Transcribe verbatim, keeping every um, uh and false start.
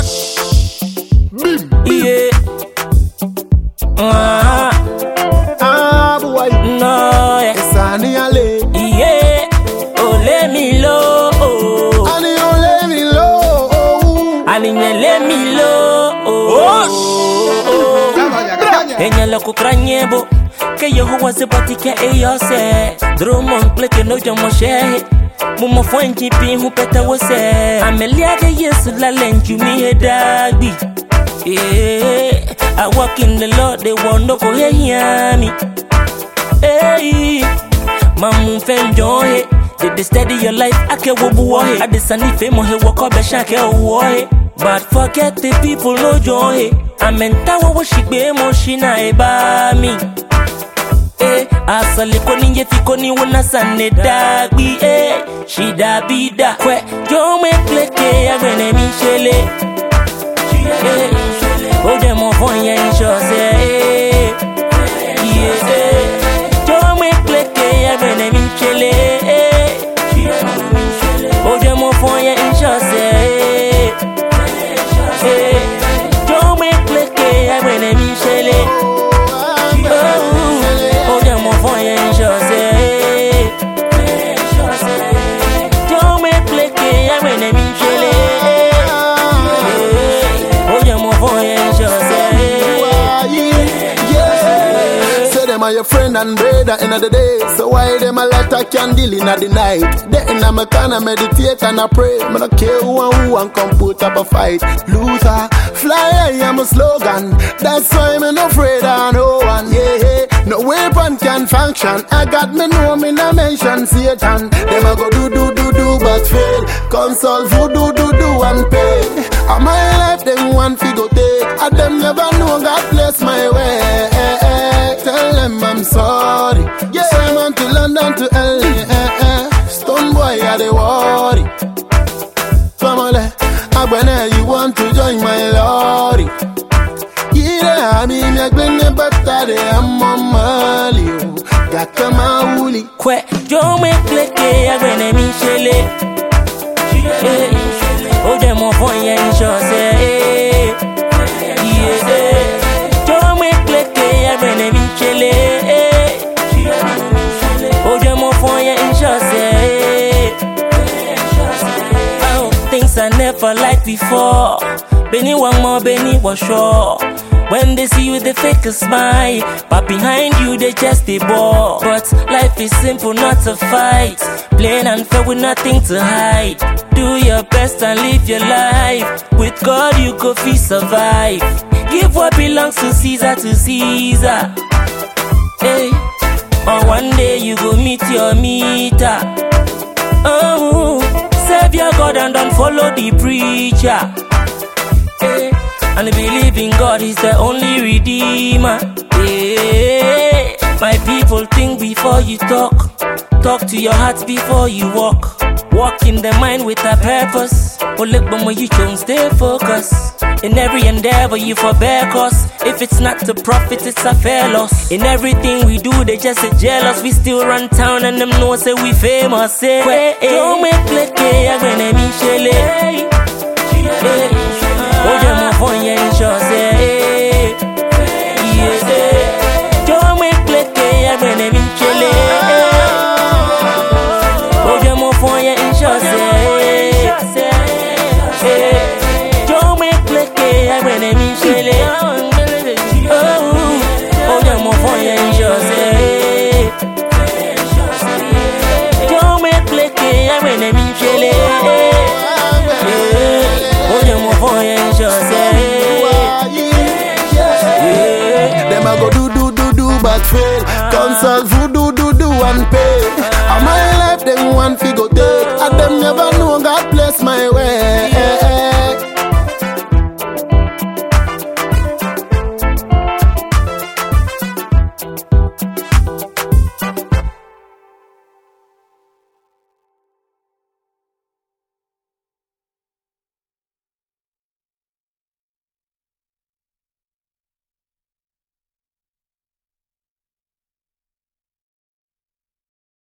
Yeah. Uh-huh. Ah, boy. No, yeah. It's Annie Ale. Yeah. Oh, let me low. Oh. Annie, oh, let me low. Oh. Annie, let me low. Oh. Enya la kukranyebo. Ke Yehovah se batike e yose. Drumon pleke no jomo shehe. Mumo fwenji pi hu peta wose. Amelia de Yesu la lenju mi he dagbi. Yeah, I walk in the Lord, they want no go hear me. Hey, mamu fenjoy, did they steady your life? I can wobu I the sunny fame he walk up a shack away. But forget the people no joy. I meant that was she be moshina eba me. Eh, asali koni ye fikoni wana sane dagbi. Eh, she da be da. Kwe, jo me pleke ya gwene mi shele. Eh, oh, them on phone, yeah, sure say, yeah, don't make click, yeah, when I'm in Chile. Oh, them on phone, yeah, sure say, don't make click, yeah, when I'm in Chile. Oh, them on phone, yeah, sure say, don't make click, yeah, when I'm in Chile. Your friend and brother in the day. So why them a lot of candle in the night? They in a mechanic meditate and I pray. Man I care who and who and come put up a fight. Luther, fly I am a slogan. That's why I'm not afraid of no one. Yeah, yeah. No weapon can function. I got me know me na mention Satan. Them a go do do do do but fail. Console voodoo do do and pay. All my life them one figure take. I them never know God bless my way. Tell them I'm sorry. Yeah, I'm on to London to L A. Eh, eh. Stone boy, I they worry. Family, I you want to join my lorry. Yeah, I mean, I've been a better I'm on Mali. Got the mauli. Kwe, jo me pleke ya gwene mi shele. Oh, them on phone, yeah, sure say. Yeah, jo me pleke ya gwene mi shele. Oh, them on phone, yeah, sure say. Oh, things I never liked before. Benny one more, Benny was sure. When they see you, they fake a smile, but behind you, they just a bore. But life is simple, not a fight. Plain and fair with nothing to hide. Do your best and live your life. With God, you go feel survive. Give what belongs to Caesar to Caesar. Hey, or one day you go meet your meter. Oh, save your God and don't follow the preacher. Hey, and believe in God is the only redeemer. Hey, my people, think before you talk. Talk to your heart before you walk. Walk in the mind with a purpose. Olekbomo, you don't stay focused. In every endeavor you forbear cause. If it's not to profit, it's a fair loss. In everything we do, they just say jealous. We still run town and them know say we famous. Say, hey, don't make play, I'm gonna be shele. Oh, them on phone, yeah, sure say. Yeah, don't make play, I'm gonna be shele. Oh, them on phone, yeah, sure say. Don't make play, I'm gonna be shele. Oh, them on phone, yeah, sure say. Don't make play, I'm gonna be shele. Oh, them on phone, yeah, sure say. Them a go do do do do but fail. Consult voodoo do do and pay. All my life them one figure take. And them never